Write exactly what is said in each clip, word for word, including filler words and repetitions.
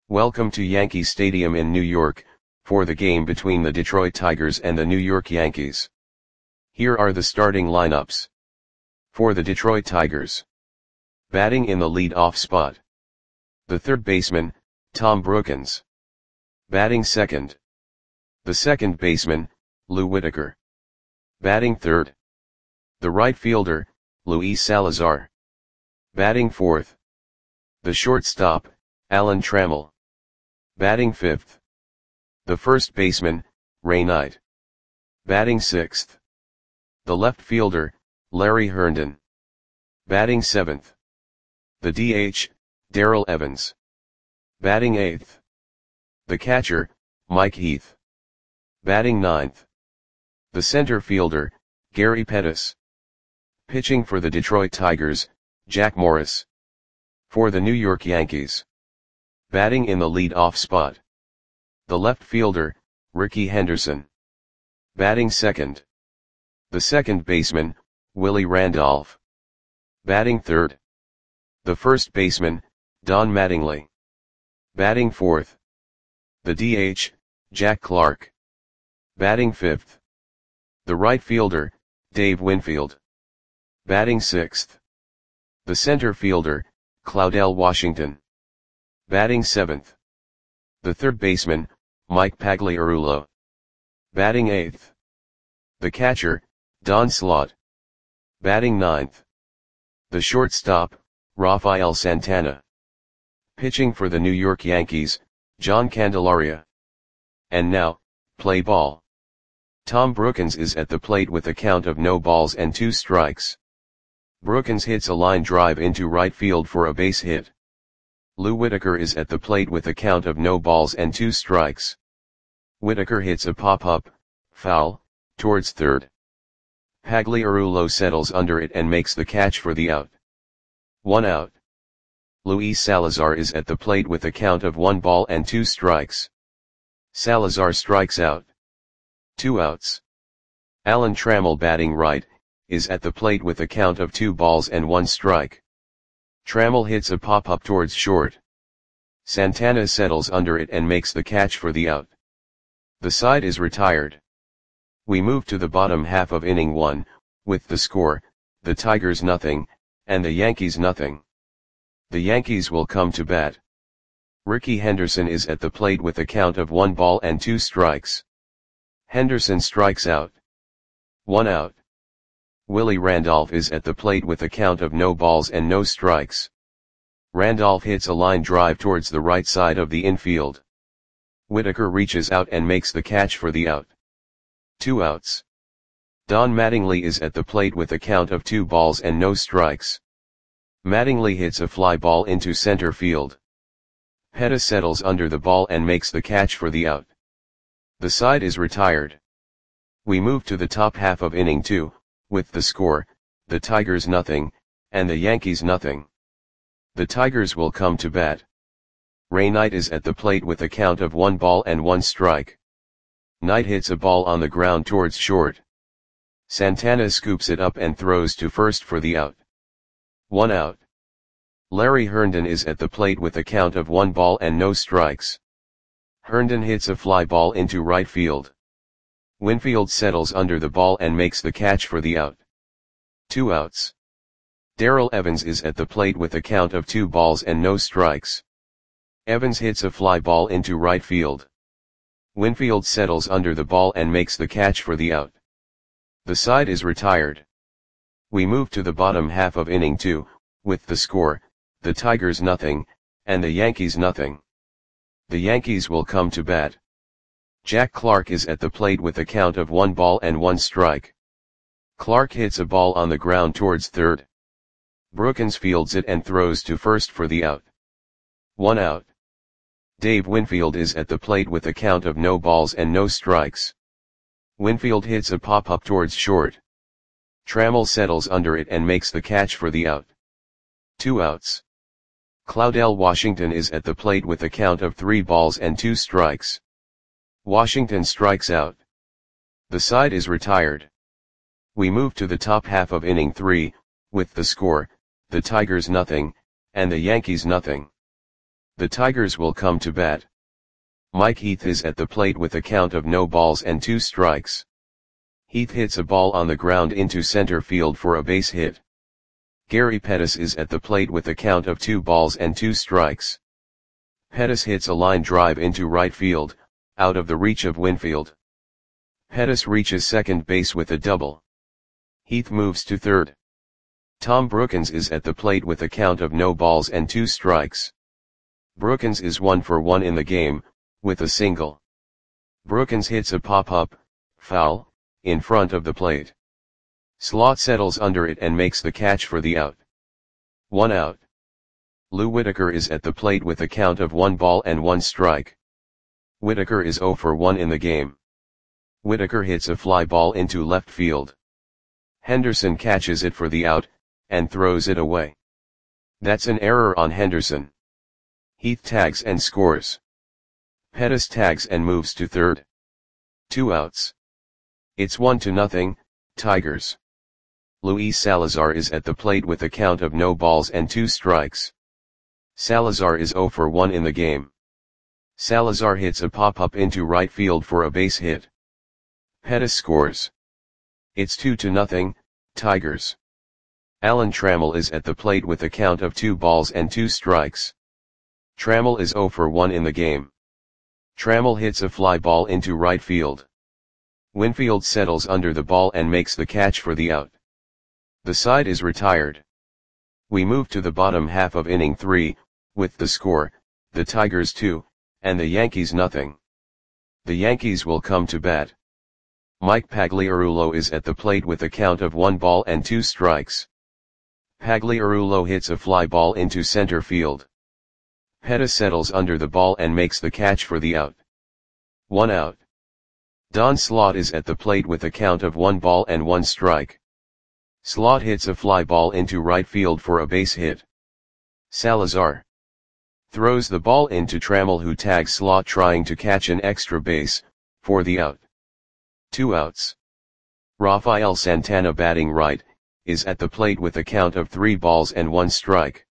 Welcome to Yankee Stadium in New York, for the game between the Detroit Tigers and the New York Yankees. Here are the starting lineups. For the Detroit Tigers. Batting in the lead-off spot. The third baseman, Tom Brookens. Batting second. The second baseman, Lou Whitaker. Batting third. The right fielder, Luis Salazar. Batting fourth. The shortstop, Alan Trammell. Batting fifth. The first baseman, Ray Knight. Batting sixth. The left fielder, Larry Herndon. Batting seventh. The D H, Darrell Evans. Batting eighth. The catcher, Mike Heath. Batting ninth. The center fielder, Gary Pettis. Pitching for the Detroit Tigers, Jack Morris. For the New York Yankees. Batting in the lead-off spot. The left fielder, Rickey Henderson. Batting second. The second baseman, Willie Randolph. Batting third. The first baseman, Don Mattingly. Batting fourth. The D H, Jack Clark. Batting fifth. The right fielder, Dave Winfield. Batting sixth. The center fielder, Claudell Washington. Batting seventh. The third baseman, Mike Pagliarulo. Batting eighth. The catcher, Don Slaught. Batting ninth. The shortstop, Rafael Santana. Pitching for the New York Yankees, John Candelaria. And now, play ball. Tom Brookens is at the plate with a count of no balls and two strikes. Brookens hits a line drive into right field for a base hit. Lou Whitaker is at the plate with a count of no balls and two strikes. Whitaker hits a pop-up, foul, towards third. Pagliarulo settles under it and makes the catch for the out. One out. Luis Salazar is at the plate with a count of one ball and two strikes. Salazar strikes out. Two outs. Alan Trammell, batting right, is at the plate with a count of two balls and one strike. Trammell hits a pop-up towards short. Santana settles under it and makes the catch for the out. The side is retired. We move to the bottom half of inning one, with the score, the Tigers nothing, and the Yankees nothing. The Yankees will come to bat. Rickey Henderson is at the plate with a count of one ball and two strikes. Henderson strikes out. One out. Willie Randolph is at the plate with a count of no balls and no strikes. Randolph hits a line drive towards the right side of the infield. Whitaker reaches out and makes the catch for the out. Two outs. Don Mattingly is at the plate with a count of two balls and no strikes. Mattingly hits a fly ball into center field. Pettis settles under the ball and makes the catch for the out. The side is retired. We move to the top half of inning two, with the score, the Tigers nothing, and the Yankees nothing. The Tigers will come to bat. Ray Knight is at the plate with a count of one ball and one strike. Knight hits a ball on the ground towards short. Santana scoops it up and throws to first for the out. One out. Larry Herndon is at the plate with a count of one ball and no strikes. Herndon hits a fly ball into right field. Winfield settles under the ball and makes the catch for the out. Two outs. Darrell Evans is at the plate with a count of two balls and no strikes. Evans hits a fly ball into right field. Winfield settles under the ball and makes the catch for the out. The side is retired. We move to the bottom half of inning two, with the score, the Tigers nothing, and the Yankees nothing. The Yankees will come to bat. Jack Clark is at the plate with a count of one ball and one strike. Clark hits a ball on the ground towards third. Brookens fields it and throws to first for the out. One out. Dave Winfield is at the plate with a count of no balls and no strikes. Winfield hits a pop-up towards short. Trammell settles under it and makes the catch for the out. Two outs. Claudell Washington is at the plate with a count of three balls and two strikes. Washington strikes out. The side is retired. We move to the top half of inning three, with the score, the Tigers nothing, and the Yankees nothing. The Tigers will come to bat. Mike Heath is at the plate with a count of no balls and two strikes. Heath hits a ball on the ground into center field for a base hit. Gary Pettis is at the plate with a count of two balls and two strikes. Pettis hits a line drive into right field, out of the reach of Winfield. Pettis reaches second base with a double. Heath moves to third. Tom Brookens is at the plate with a count of no balls and two strikes. Brookens is one for one in the game, with a single. Brookens hits a pop-up, foul, in front of the plate. Slot settles under it and makes the catch for the out. One out. Lou Whitaker is at the plate with a count of one ball and one strike. Whitaker is zero for one in the game. Whitaker hits a fly ball into left field. Henderson catches it for the out, and throws it away. That's an error on Henderson. Heath tags and scores. Pettis tags and moves to third. Two outs. It's one to nothing, Tigers. Luis Salazar is at the plate with a count of no balls and two strikes. Salazar is zero for one in the game. Salazar hits a pop-up into right field for a base hit. Pettis scores. It's two to nothing, Tigers. Alan Trammell is at the plate with a count of two balls and two strikes. Trammell is zero for one in the game. Trammell hits a fly ball into right field. Winfield settles under the ball and makes the catch for the out. The side is retired. We move to the bottom half of inning three, with the score, the Tigers two, and the Yankees nothing. The Yankees will come to bat. Mike Pagliarulo is at the plate with a count of one ball and two strikes. Pagliarulo hits a fly ball into center field. Pettis settles under the ball and makes the catch for the out. One out. Don Slaught is at the plate with a count of one ball and one strike. Slaught hits a fly ball into right field for a base hit. Salazar throws the ball into Trammell, who tags Slaught trying to catch an extra base, for the out. Two outs. Rafael Santana, batting right, is at the plate with a count of three balls and one strike.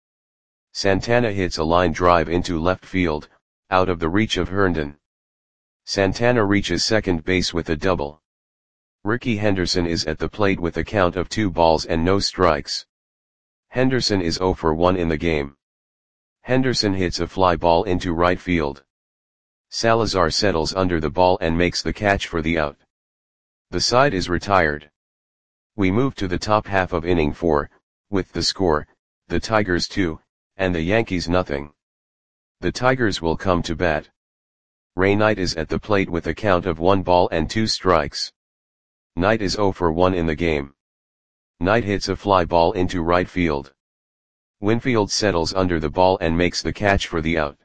Santana hits a line drive into left field, out of the reach of Herndon. Santana reaches second base with a double. Ricky Henderson is at the plate with a count of two balls and no strikes. Henderson is zero for one in the game. Henderson hits a fly ball into right field. Salazar settles under the ball and makes the catch for the out. The side is retired. We move to the top half of inning four, with the score, the Tigers two, and the Yankees nothing. The Tigers will come to bat. Ray Knight is at the plate with a count of one ball and two strikes. Knight is zero for one in the game. Knight hits a fly ball into right field. Winfield settles under the ball and makes the catch for the out.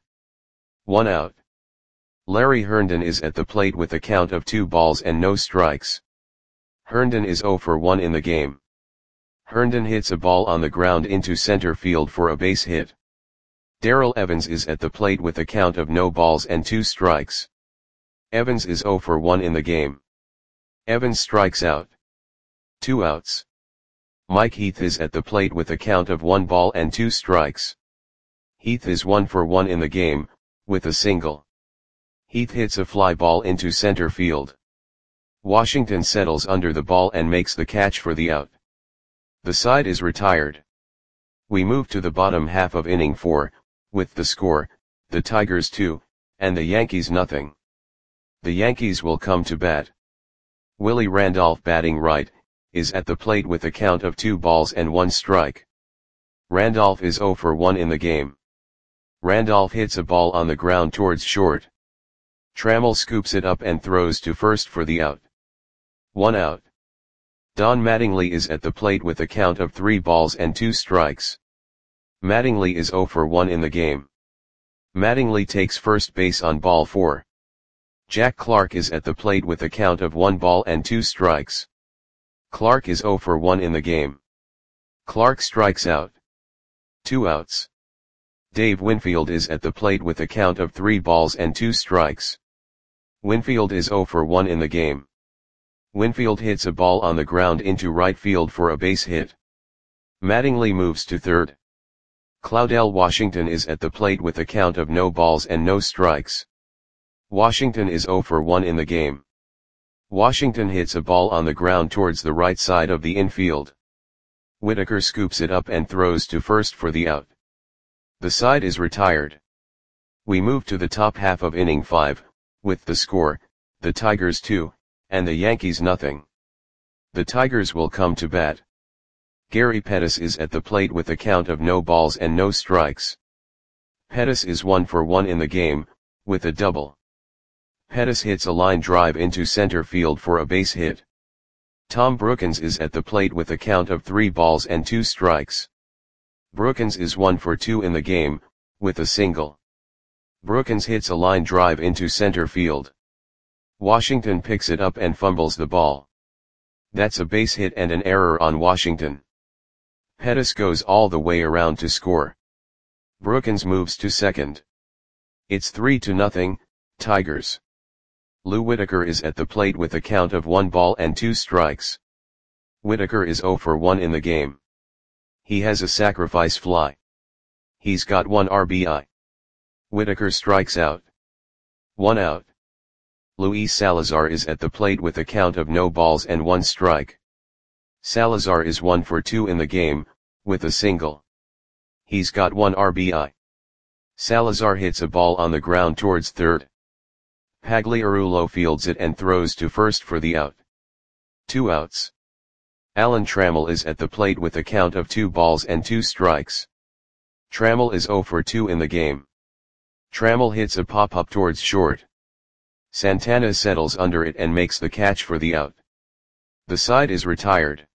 One out. Larry Herndon is at the plate with a count of two balls and no strikes. Herndon is zero for one in the game. Herndon hits a ball on the ground into center field for a base hit. Darrell Evans is at the plate with a count of no balls and two strikes. Evans is zero for one in the game. Evans strikes out. Two outs. Mike Heath is at the plate with a count of one ball and two strikes. Heath is one for one in the game, with a single. Heath hits a fly ball into center field. Washington settles under the ball and makes the catch for the out. The side is retired. We move to the bottom half of inning four, with the score, the Tigers two, and the Yankees nothing. The Yankees will come to bat. Willie Randolph, batting right, is at the plate with a count of two balls and one strike. Randolph is zero for one in the game. Randolph hits a ball on the ground towards short. Trammell scoops it up and throws to first for the out. One out. Don Mattingly is at the plate with a count of three balls and two strikes. Mattingly is zero for one in the game. Mattingly takes first base on ball four. Jack Clark is at the plate with a count of one ball and two strikes. Clark is zero for one in the game. Clark strikes out. Two outs. Dave Winfield is at the plate with a count of three balls and two strikes. Winfield is zero for one in the game. Winfield hits a ball on the ground into right field for a base hit. Mattingly moves to third. Claudell Washington is at the plate with a count of no balls and no strikes. Washington is zero for one in the game. Washington hits a ball on the ground towards the right side of the infield. Whitaker scoops it up and throws to first for the out. The side is retired. We move to the top half of inning five, with the score, the Tigers two, and the Yankees nothing. The Tigers will come to bat. Gary Pettis is at the plate with a count of no balls and no strikes. Pettis is one for one in the game, with a double. Pettis hits a line drive into center field for a base hit. Tom Brookens is at the plate with a count of three balls and two strikes. Brookens is one for two in the game, with a single. Brookens hits a line drive into center field. Washington picks it up and fumbles the ball. That's a base hit and an error on Washington. Pettis goes all the way around to score. Brookens moves to second. It's three to nothing, Tigers. Lou Whitaker is at the plate with a count of one ball and two strikes. Whitaker is zero for one in the game. He has a sacrifice fly. He's got one R B I. Whitaker strikes out. One out. Luis Salazar is at the plate with a count of no balls and one strike. Salazar is one for two in the game, with a single. He's got one R B I. Salazar hits a ball on the ground towards third. Pagliarulo fields it and throws to first for the out. Two outs. Alan Trammell is at the plate with a count of two balls and two strikes. Trammell is zero for two in the game. Trammell hits a pop-up towards short. Santana settles under it and makes the catch for the out. The side is retired.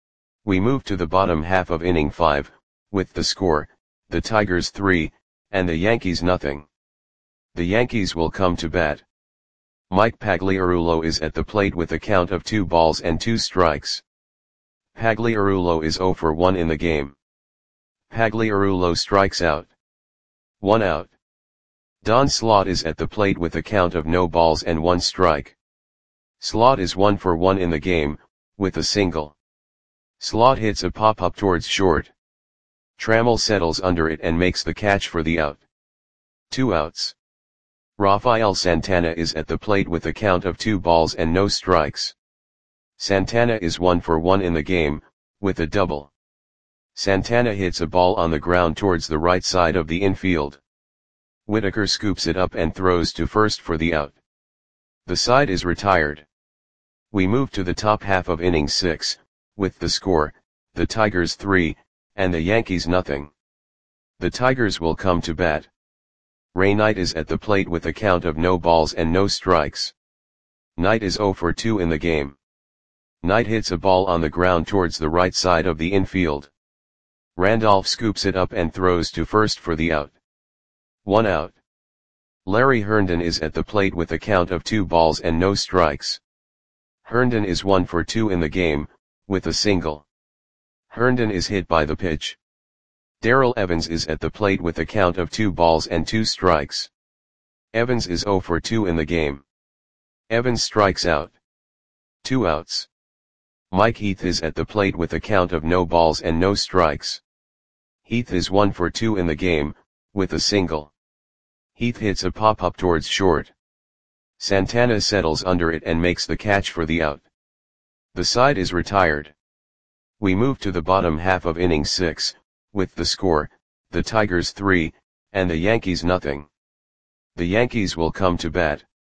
We move to the bottom half of inning five, with the score, the Tigers three, and the Yankees nothing. The Yankees will come to bat. Mike Pagliarulo is at the plate with a count of two balls and two strikes. Pagliarulo is zero for one in the game. Pagliarulo strikes out. One out. Don Slaught is at the plate with a count of no balls and one strike. Slaught is one for one in the game, with a single. Slaught hits a pop-up towards short. Trammell settles under it and makes the catch for the out. Two outs. Rafael Santana is at the plate with a count of two balls and no strikes. Santana is one for one in the game, with a double. Santana hits a ball on the ground towards the right side of the infield. Whitaker scoops it up and throws to first for the out. The side is retired. We move to the top half of inning six, with the score, the Tigers three, and the Yankees nothing. The Tigers will come to bat. Ray Knight is at the plate with a count of no balls and no strikes. Knight is zero for two in the game. Knight hits a ball on the ground towards the right side of the infield. Randolph scoops it up and throws to first for the out. One out. Larry Herndon is at the plate with a count of two balls and no strikes. Herndon is one for two in the game, with a single. Herndon is hit by the pitch. Darrell Evans is at the plate with a count of two balls and two strikes. Evans is zero for two in the game. Evans strikes out. Two outs. Mike Heath is at the plate with a count of no balls and no strikes. Heath is one for two in the game, with a single. Heath hits a pop-up towards short. Santana settles under it and makes the catch for the out. The side is retired. We move to the bottom half of inning six, with the score, the Tigers three, and the Yankees nothing. The Yankees will come to bat.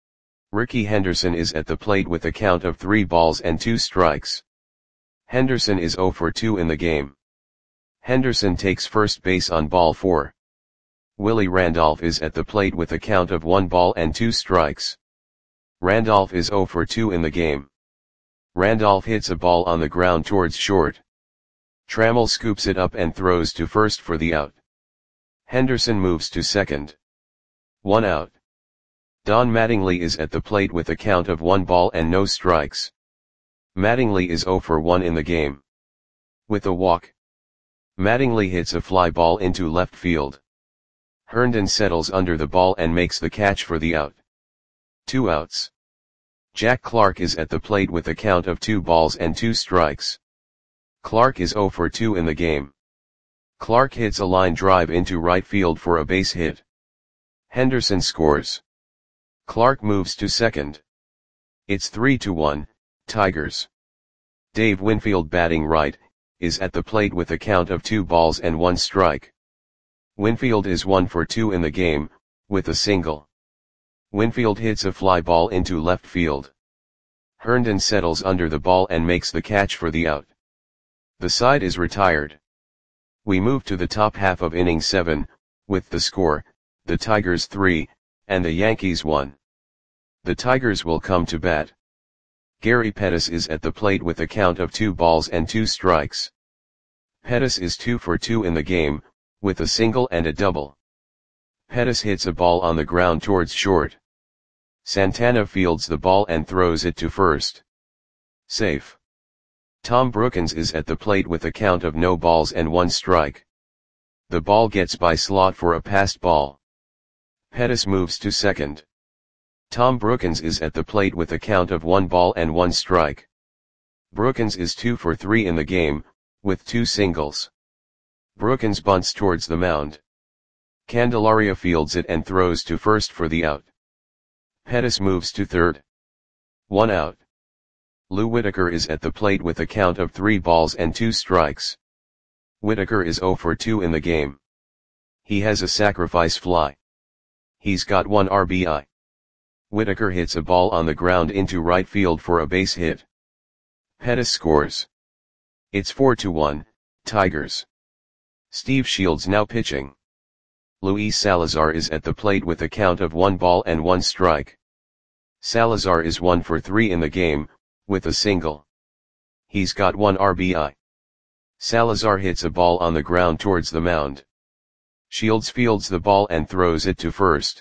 Ricky Henderson is at the plate with a count of three balls and two strikes. Henderson is zero for two in the game. Henderson takes first base on ball four. Willie Randolph is at the plate with a count of one ball and two strikes. Randolph is zero for two in the game. Randolph hits a ball on the ground towards short. Trammell scoops it up and throws to first for the out. Henderson moves to second. One out. Don Mattingly is at the plate with a count of one ball and no strikes. Mattingly is zero for one in the game. With a walk. Mattingly hits a fly ball into left field. Herndon settles under the ball and makes the catch for the out. Two outs. Jack Clark is at the plate with a count of two balls and two strikes. Clark is zero for two in the game. Clark hits a line drive into right field for a base hit. Henderson scores. Clark moves to second. It's three to one, Tigers. Dave Winfield, batting right, is at the plate with a count of two balls and one strike. Winfield is one for two in the game, with a single. Winfield hits a fly ball into left field. Herndon settles under the ball and makes the catch for the out. The side is retired. We move to the top half of inning seven, with the score, the Tigers three, and the Yankees one. The Tigers will come to bat. Gary Pettis is at the plate with a count of two balls and two strikes. Pettis is two for two in the game, with a single and a double. Pettis hits a ball on the ground towards short. Santana fields the ball and throws it to first. Safe. Tom Brookens is at the plate with a count of no balls and one strike. The ball gets by Slot for a passed ball. Pettis moves to second. Tom Brookens is at the plate with a count of one ball and one strike. Brookens is two for three in the game, with two singles. Brookens bunts towards the mound. Candelaria fields it and throws to first for the out. Pettis moves to third. One out. Lou Whitaker is at the plate with a count of three balls and two strikes. Whitaker is zero for two in the game. He has a sacrifice fly. He's got one R B I. Whitaker hits a ball on the ground into right field for a base hit. Pettis scores. It's four to one, Tigers. Steve Shields now pitching. Luis Salazar is at the plate with a count of one ball and one strike. Salazar is one for three in the game, with a single. He's got one R B I. Salazar hits a ball on the ground towards the mound. Shields fields the ball and throws it to first.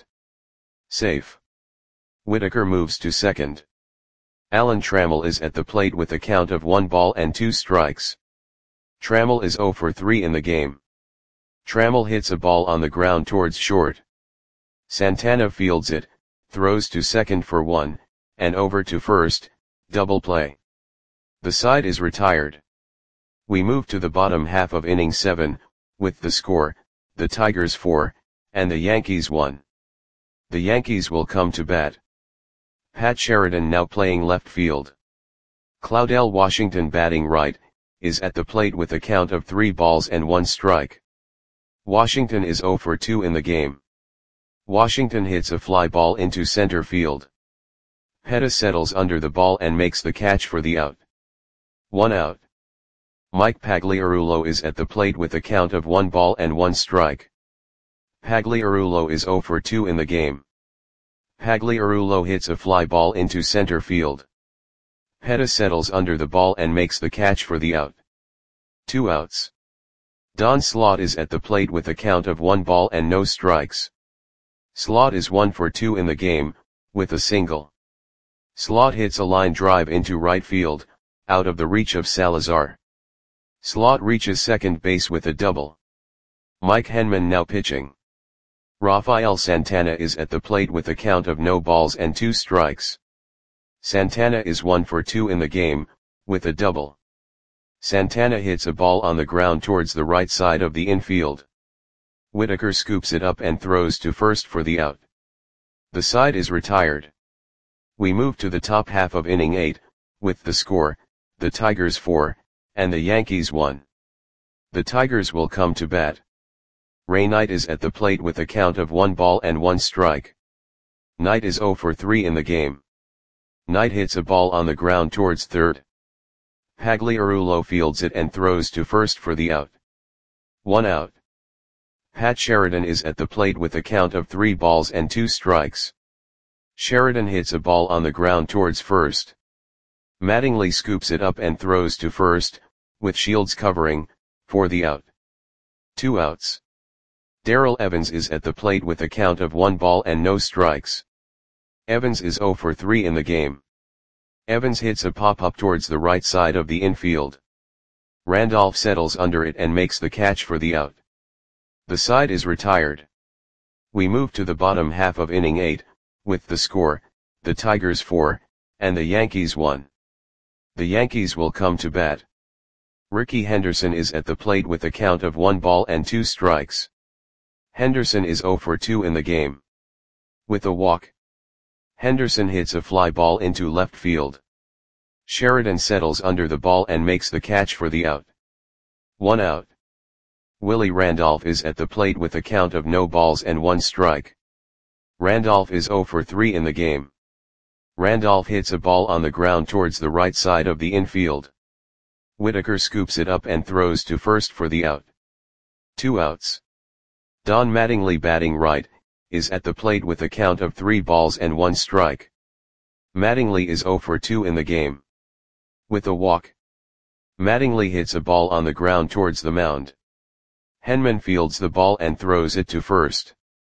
Safe. Whitaker moves to second. Alan Trammell is at the plate with a count of one ball and two strikes. Trammell is zero for three in the game. Trammell hits a ball on the ground towards short. Santana fields it, throws to second for one, and over to first, double play. The side is retired. We move to the bottom half of inning seven, with the score, the Tigers four, and the Yankees one. The Yankees will come to bat. Pat Sheridan now playing left field. Claudell Washington, batting right, is at the plate with a count of three balls and one strike. Washington is zero for two in the game. Washington hits a fly ball into center field. Pettis settles under the ball and makes the catch for the out. One out. Mike Pagliarulo is at the plate with a count of one ball and one strike. Pagliarulo is zero for two in the game. Pagliarulo hits a fly ball into center field. Pettis settles under the ball and makes the catch for the out. Two outs. Don Slot is at the plate with a count of one ball and no strikes. Slot is one for two in the game, with a single. Slot hits a line drive into right field, out of the reach of Salazar. Slot reaches second base with a double. Mike Henman now pitching. Rafael Santana is at the plate with a count of no balls and two strikes. Santana is one for two in the game, with a double. Santana hits a ball on the ground towards the right side of the infield. Whitaker scoops it up and throws to first for the out. The side is retired. We move to the top half of inning eight, with the score, the Tigers four, and the Yankees one. The Tigers will come to bat. Ray Knight is at the plate with a count of one ball and one strike. Knight is zero for three in the game. Knight hits a ball on the ground towards third. Pagliarulo fields it and throws to first for the out. One out. Pat Sheridan is at the plate with a count of three balls and two strikes. Sheridan hits a ball on the ground towards first. Mattingly scoops it up and throws to first, with Shields covering, for the out. Two outs. Darrell Evans is at the plate with a count of one ball and no strikes. Evans is zero for three in the game. Evans hits a pop-up towards the right side of the infield. Randolph settles under it and makes the catch for the out. The side is retired. We move to the bottom half of inning eight, with the score, the Tigers four, and the Yankees one. The Yankees will come to bat. Ricky Henderson is at the plate with a count of one ball and two strikes. Henderson is zero for two in the game. With a walk, Henderson hits a fly ball into left field. Sheridan settles under the ball and makes the catch for the out. One out. Willie Randolph is at the plate with a count of no balls and one strike. Randolph is zero for three in the game. Randolph hits a ball on the ground towards the right side of the infield. Whitaker scoops it up and throws to first for the out. Two outs. Don Mattingly, batting right, is at the plate with a count of three balls and one strike. Mattingly is zero for two in the game. With a walk, Mattingly hits a ball on the ground towards the mound. Henman fields the ball and throws it to first.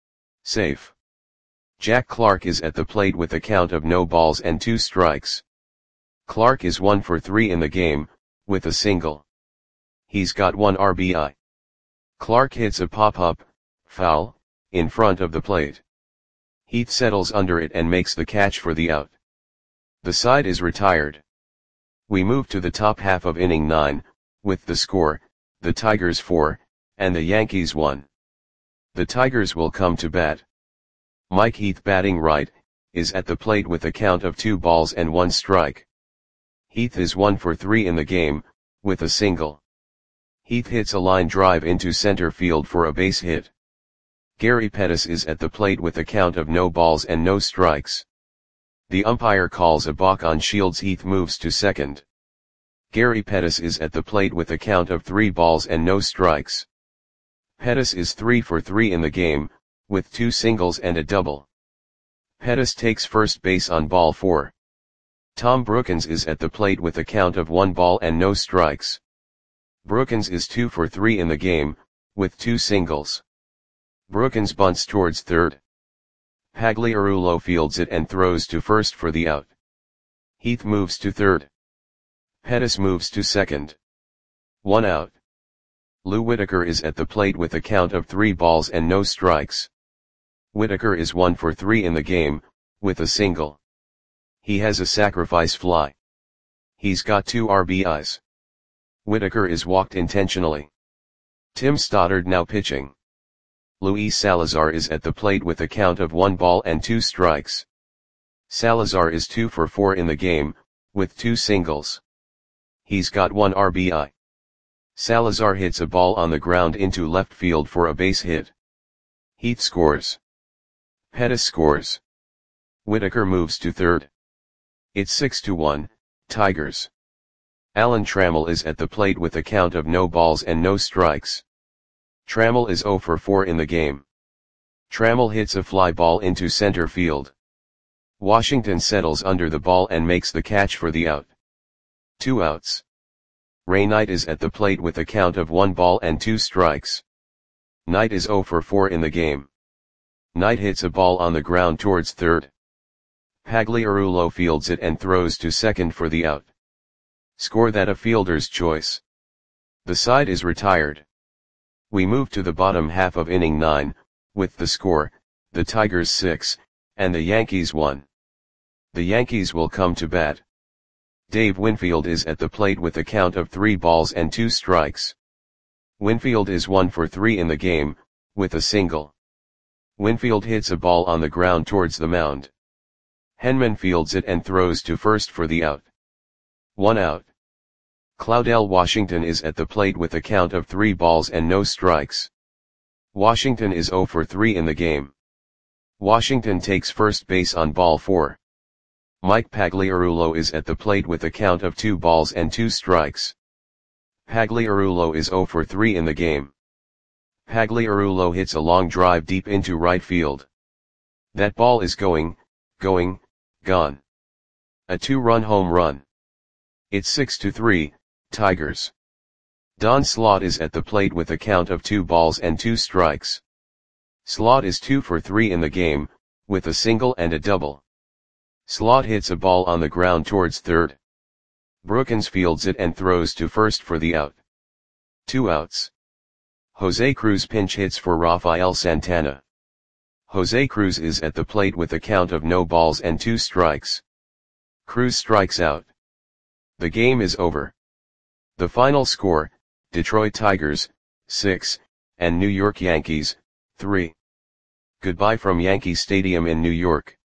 Safe. Jack Clark is at the plate with a count of no balls and two strikes. Clark is one for three in the game, with a single. He's got one R B I. Clark hits a pop-up, foul, in front of the plate. Heath settles under it and makes the catch for the out. The side is retired. We move to the top half of inning nine, with the score, the Tigers four, and the Yankees one. The Tigers will come to bat. Mike Heath, batting right, is at the plate with a count of two balls and one strike. Heath is one for three in the game, with a single. Heath hits a line drive into center field for a base hit. Gary Pettis is at the plate with a count of no balls and no strikes. The umpire calls a balk on Shields. Heath moves to second. Gary Pettis is at the plate with a count of three balls and no strikes. Pettis is three for three in the game, with two singles and a double. Pettis takes first base on ball four. Tom Brookins is at the plate with a count of one ball and no strikes. Brookins is two for three in the game, with two singles. Brookins bunts towards third. Pagliarulo fields it and throws to first for the out. Heath moves to third. Pettis moves to second. One out. Lou Whitaker is at the plate with a count of three balls and no strikes. Whitaker is one for three in the game, with a single. He has a sacrifice fly. He's got two R B Is. Whitaker is walked intentionally. Tim Stoddard now pitching. Luis Salazar is at the plate with a count of one ball and two strikes. Salazar is two for four in the game, with two singles. He's got one R B I. Salazar hits a ball on the ground into left field for a base hit. Heath scores. Pettis scores. Whitaker moves to third. It's six to one, Tigers. Alan Trammell is at the plate with a count of no balls and no strikes. Trammell is zero for four in the game. Trammell hits a fly ball into center field. Washington settles under the ball and makes the catch for the out. Two outs. Ray Knight is at the plate with a count of one ball and two strikes. Knight is zero for four in the game. Knight hits a ball on the ground towards third. Pagliarulo fields it and throws to second for the out. Score that a fielder's choice. The side is retired. We move to the bottom half of inning nine, with the score, the Tigers six, and the Yankees one. The Yankees will come to bat. Dave Winfield is at the plate with a count of three balls and two strikes. Winfield is one for three in the game, with a single. Winfield hits a ball on the ground towards the mound. Henman fields it and throws to first for the out. One out. Claudell Washington is at the plate with a count of three balls and no strikes. Washington is zero for three in the game. Washington takes first base on ball four. Mike Pagliarulo is at the plate with a count of two balls and two strikes. Pagliarulo is zero for three in the game. Pagliarulo hits a long drive deep into right field. That ball is going, going, gone. A two-run home run. It's six to three, Tigers. Don Slaught is at the plate with a count of two balls and two strikes. Slaught is two for three in the game, with a single and a double. Slaught hits a ball on the ground towards third. Brookins fields it and throws to first for the out. Two outs. Jose Cruz pinch hits for Rafael Santana. Jose Cruz is at the plate with a count of no balls and two strikes. Cruz strikes out. The game is over. The final score, Detroit Tigers, six, and New York Yankees, three. Goodbye from Yankee Stadium in New York.